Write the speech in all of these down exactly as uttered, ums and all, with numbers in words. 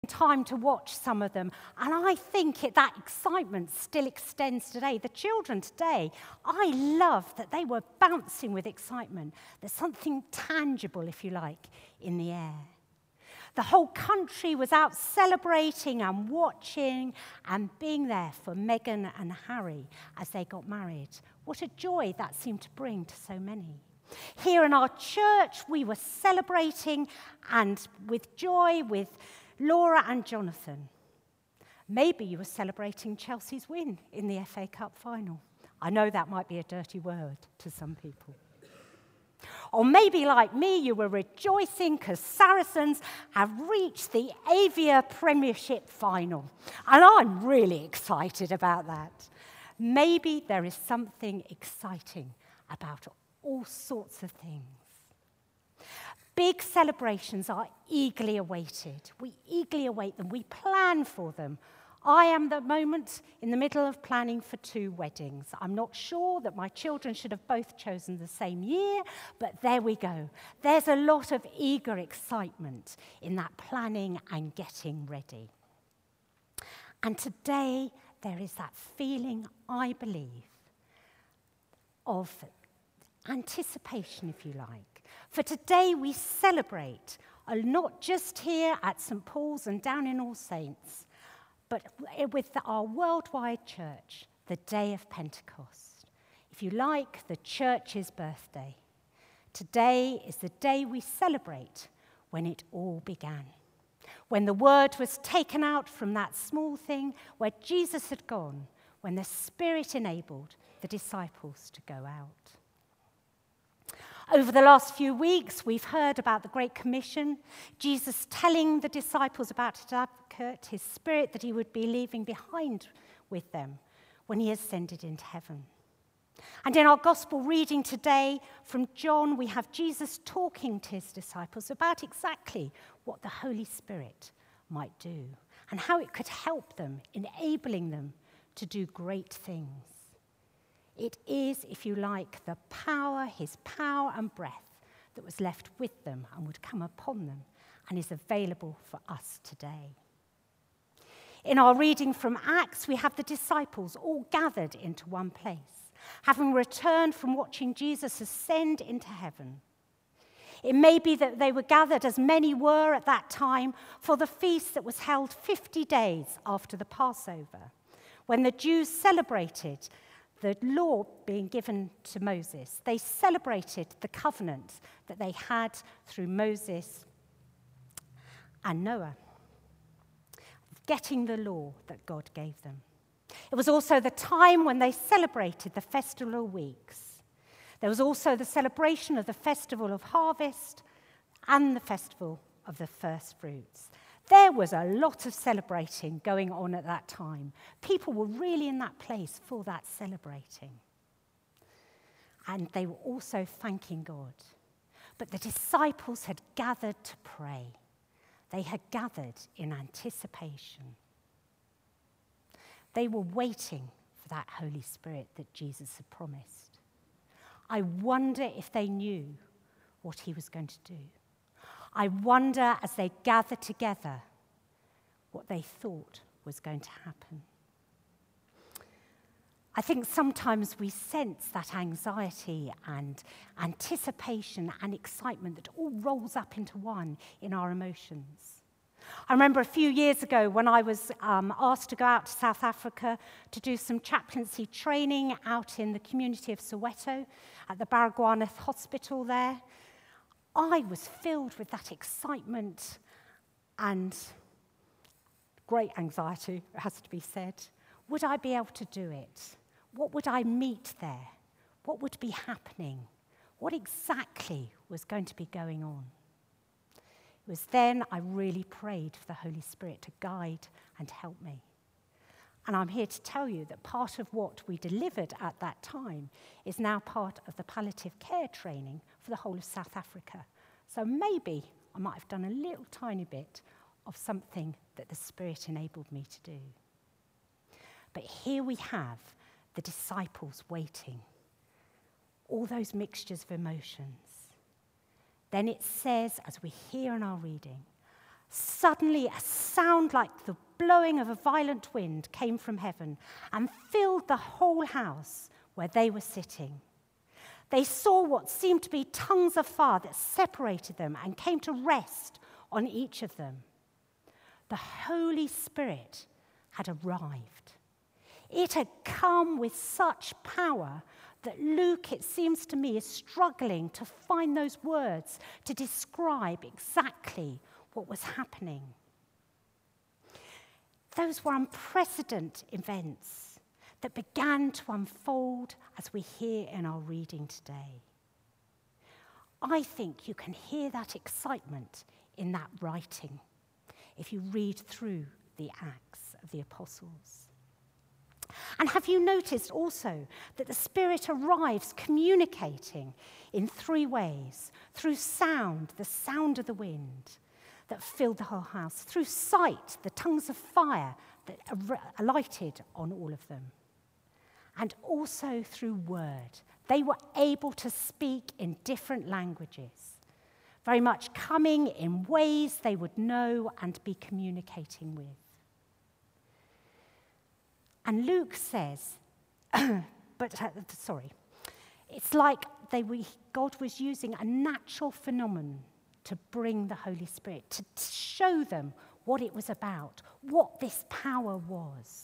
time to watch some of them, and I think it, that excitement still extends today. The children today, I love that they were bouncing with excitement. There's something tangible, if you like, in the air. The whole country was out celebrating and watching and being there for Meghan and Harry as they got married. What a joy that seemed to bring to so many. Here in our church, we were celebrating and with joy with Laura and Jonathan. Maybe you were celebrating Chelsea's win in the F A Cup final. I know that might be a dirty word to some people. Or maybe, like me, you were rejoicing because Saracens have reached the Avia Premiership final. And I'm really excited about that. Maybe there is something exciting about all sorts of things. Big celebrations are eagerly awaited. We eagerly await them. We plan for them. I am at the moment in the middle of planning for two weddings. I'm not sure that my children should have both chosen the same year, but there we go. There's a lot of eager excitement in that planning and getting ready. And today there is that feeling, I believe, of anticipation, if you like. For today we celebrate, uh, not just here at Saint Paul's and down in All Saints, but with our worldwide church, the day of Pentecost. If you like, the church's birthday. Today is the day we celebrate when it all began. When the word was taken out from that small thing where Jesus had gone, when the Spirit enabled the disciples to go out. Over the last few weeks, we've heard about the Great Commission, Jesus telling the disciples about his advocate, his Spirit that he would be leaving behind with them when he ascended into heaven. And in our gospel reading today from John, we have Jesus talking to his disciples about exactly what the Holy Spirit might do and how it could help them, enabling them to do great things. It is, if you like, the power, his power and breath that was left with them and would come upon them and is available for us today. In our reading from Acts, we have the disciples all gathered into one place, having returned from watching Jesus ascend into heaven. It may be that they were gathered, as many were at that time, for the feast that was held fifty days after the Passover, when the Jews celebrated the law being given to Moses. They celebrated the covenant that they had through Moses and Noah, getting the law that God gave them. It was also the time when they celebrated the festival weeks. There was also the celebration of the festival of harvest and the festival of the first fruits. There was a lot of celebrating going on at that time. People were really in that place for that celebrating. And they were also thanking God. But the disciples had gathered to pray. They had gathered in anticipation. They were waiting for that Holy Spirit that Jesus had promised. I wonder if they knew what he was going to do. I wonder, as they gathered together, what they thought was going to happen. I think sometimes we sense that anxiety and anticipation and excitement that all rolls up into one in our emotions. I remember a few years ago when I was um, asked to go out to South Africa to do some chaplaincy training out in the community of Soweto at the Baragwanath Hospital there. I was filled with that excitement and great anxiety, it has to be said. Would I be able to do it? What would I meet there? What would be happening? What exactly was going to be going on? It was then I really prayed for the Holy Spirit to guide and help me. And I'm here to tell you that part of what we delivered at that time is now part of the palliative care training for the whole of South Africa. So maybe I might have done a little tiny bit of something that the Spirit enabled me to do. But here we have the disciples waiting, all those mixtures of emotions. Then it says, as we hear in our reading, Suddenly, a sound like the blowing of a violent wind came from heaven and filled the whole house where they were sitting. They saw what seemed to be tongues of fire that separated them and came to rest on each of them. The Holy Spirit had arrived. It had come with such power that Luke, it seems to me, is struggling to find those words to describe exactly what was happening. Those were unprecedented events that began to unfold as we hear in our reading today. I think you can hear that excitement in that writing if you read through the Acts of the Apostles. And have you noticed also that the Spirit arrives communicating in three ways? Through sound, the sound of the wind that filled the whole house. Through sight, the tongues of fire that alighted on all of them. And also through word. They were able to speak in different languages, very much coming in ways they would know and be communicating with. And Luke says, but uh, sorry, it's like they were, God was using a natural phenomenon to bring the Holy Spirit, to show them what it was about, what this power was.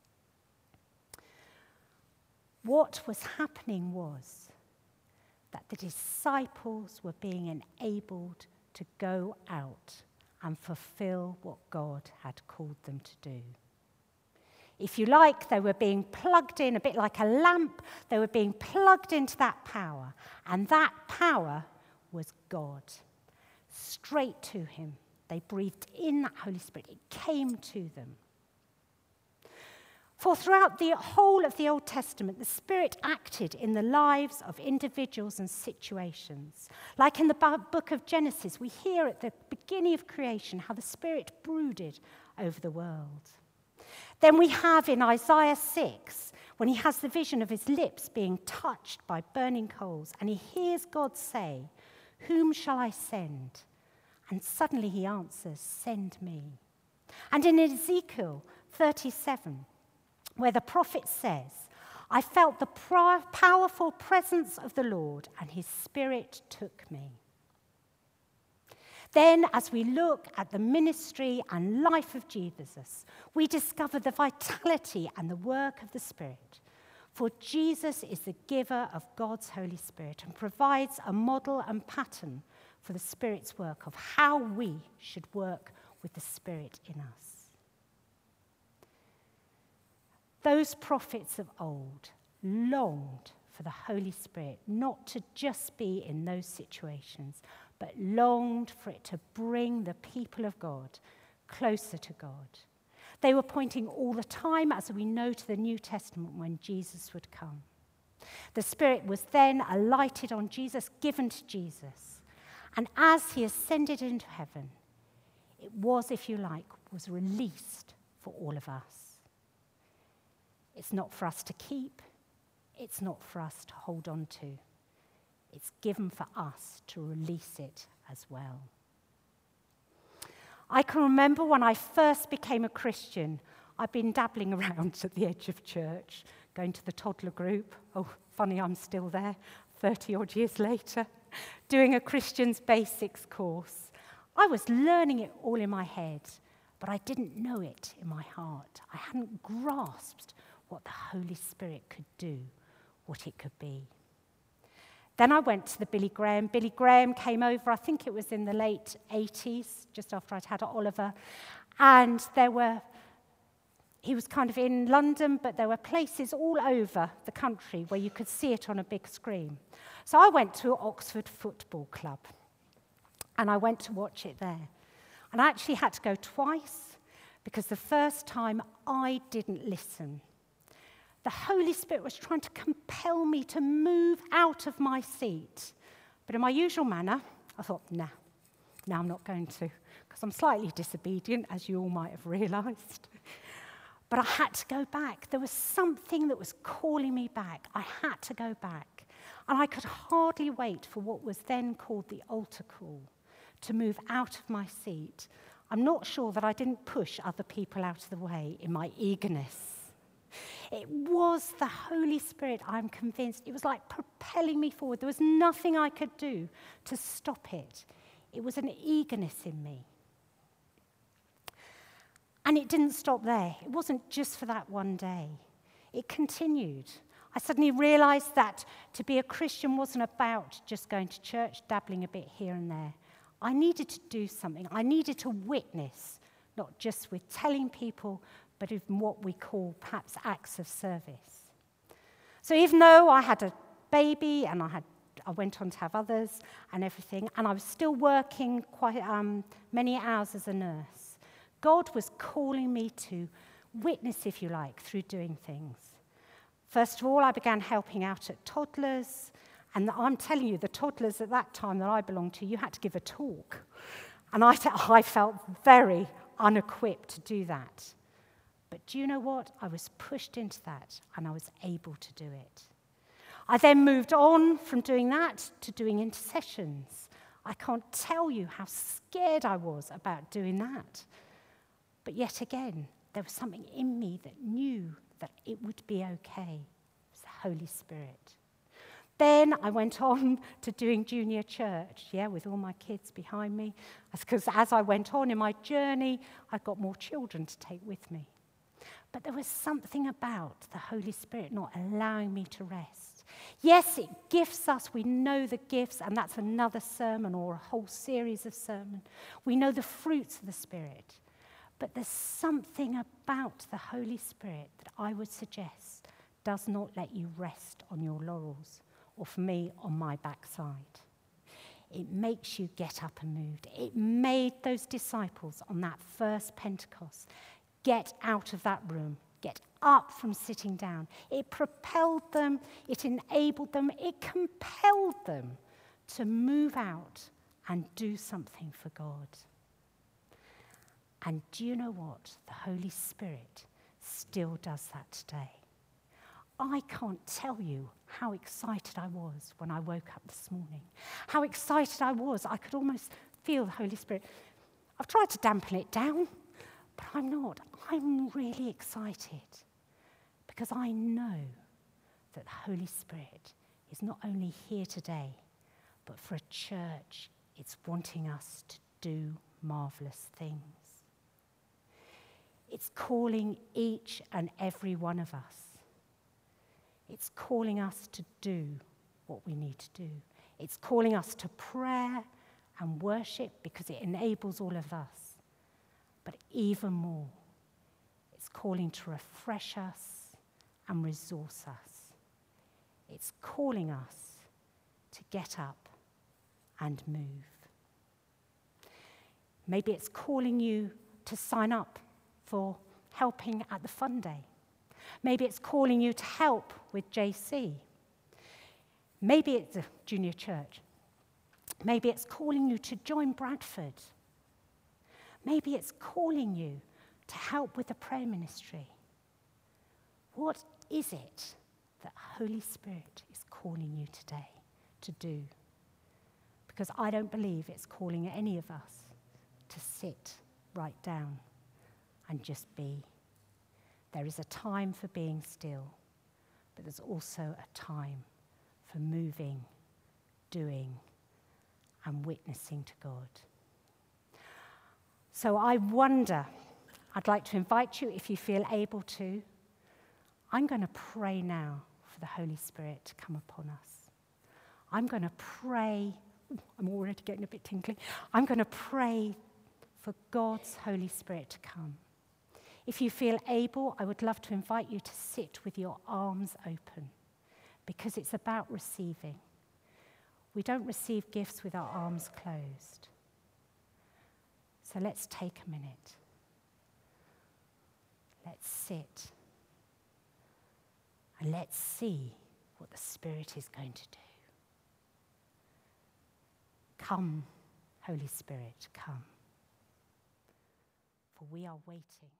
What was happening was that the disciples were being enabled to go out and fulfill what God had called them to do. If you like, they were being plugged in, a bit like a lamp. They were being plugged into that power. And that power was God. Straight to him. They breathed in that Holy Spirit. It came to them. For throughout the whole of the Old Testament, the Spirit acted in the lives of individuals and situations. Like in the book of Genesis, we hear at the beginning of creation how the Spirit brooded over the world. Then we have in Isaiah six, when he has the vision of his lips being touched by burning coals, and he hears God say, "Whom shall I send?" And suddenly he answers, "Send me." And in Ezekiel thirty-seven, where the prophet says, "I felt the powerful presence of the Lord, and his Spirit took me." Then, as we look at the ministry and life of Jesus, we discover the vitality and the work of the Spirit. For Jesus is the giver of God's Holy Spirit and provides a model and pattern for the Spirit's work of how we should work with the Spirit in us. Those prophets of old longed for the Holy Spirit not to just be in those situations, but longed for it to bring the people of God closer to God. They were pointing all the time, as we know, to the New Testament when Jesus would come. The Spirit was then alighted on Jesus, given to Jesus. And as he ascended into heaven, it was, if you like, was released for all of us. It's not for us to keep. It's not for us to hold on to. It's given for us to release it as well. I can remember when I first became a Christian, I'd been dabbling around at the edge of church, going to the toddler group. Oh, funny, I'm still there, thirty odd years later, doing a Christian's Basics course. I was learning it all in my head, but I didn't know it in my heart. I hadn't grasped what the Holy Spirit could do, what it could be. Then I went to the Billy Graham. Billy Graham came over, I think it was in the late eighties, just after I'd had Oliver. And there were, he was kind of in London, but there were places all over the country where you could see it on a big screen. So I went to Oxford Football Club, and I went to watch it there. And I actually had to go twice, because the first time I didn't listen. The Holy Spirit was trying to compel me to move out of my seat. But in my usual manner, I thought, nah, no, I'm not going to, because I'm slightly disobedient, as you all might have realized. But I had to go back. There was something that was calling me back. I had to go back. And I could hardly wait for what was then called the altar call, to move out of my seat. I'm not sure that I didn't push other people out of the way in my eagerness. It was the Holy Spirit, I'm convinced. It was like propelling me forward. There was nothing I could do to stop it. It was an eagerness in me. And it didn't stop there. It wasn't just for that one day. It continued. I suddenly realized that to be a Christian wasn't about just going to church, dabbling a bit here and there. I needed to do something. I needed to witness, not just with telling people, but in what we call perhaps acts of service. So even though I had a baby and I had, I went on to have others and everything, and I was still working quite um, many hours as a nurse, God was calling me to witness, if you like, through doing things. First of all, I began helping out at toddlers, and I'm telling you, the toddlers at that time that I belonged to, you had to give a talk. And I, I felt very unequipped to do that. But do you know what? I was pushed into that, and I was able to do it. I then moved on from doing that to doing intercessions. I can't tell you how scared I was about doing that. But yet again, there was something in me that knew that it would be okay. It was the Holy Spirit. Then I went on to doing junior church, yeah, with all my kids behind me. Because as I went on in my journey, I got more children to take with me. But there was something about the Holy Spirit not allowing me to rest. Yes, it gifts us. We know the gifts, and that's another sermon or a whole series of sermons. We know the fruits of the Spirit. But there's something about the Holy Spirit that I would suggest does not let you rest on your laurels, or for me, on my backside. It makes you get up and move. It made those disciples on that first Pentecost get out of that room, get up from sitting down. It propelled them, it enabled them, it compelled them to move out and do something for God. And do you know what? The Holy Spirit still does that today. I can't tell you how excited I was when I woke up this morning. How excited I was. I could almost feel the Holy Spirit. I've tried to dampen it down, but I'm not. I'm really excited because I know that the Holy Spirit is not only here today, but for a church, it's wanting us to do marvelous things. It's calling each and every one of us. It's calling us to do what we need to do. It's calling us to prayer and worship because it enables all of us. But even more, it's calling to refresh us and resource us. It's calling us to get up and move. Maybe it's calling you to sign up for helping at the fun day. Maybe it's calling you to help with J C. Maybe it's a junior church. Maybe it's calling you to join Bradford. Maybe it's calling you to help with the prayer ministry. What is it that Holy Spirit is calling you today to do? Because I don't believe it's calling any of us to sit right down and just be. There is a time for being still, but there's also a time for moving, doing, and witnessing to God. So I wonder, I'd like to invite you, if you feel able to, I'm going to pray now for the Holy Spirit to come upon us. I'm going to pray, I'm already getting a bit tingly, I'm going to pray for God's Holy Spirit to come. If you feel able, I would love to invite you to sit with your arms open, because it's about receiving. We don't receive gifts with our arms closed. So let's take a minute. Let's sit. And let's see what the Spirit is going to do. Come, Holy Spirit, come. For we are waiting.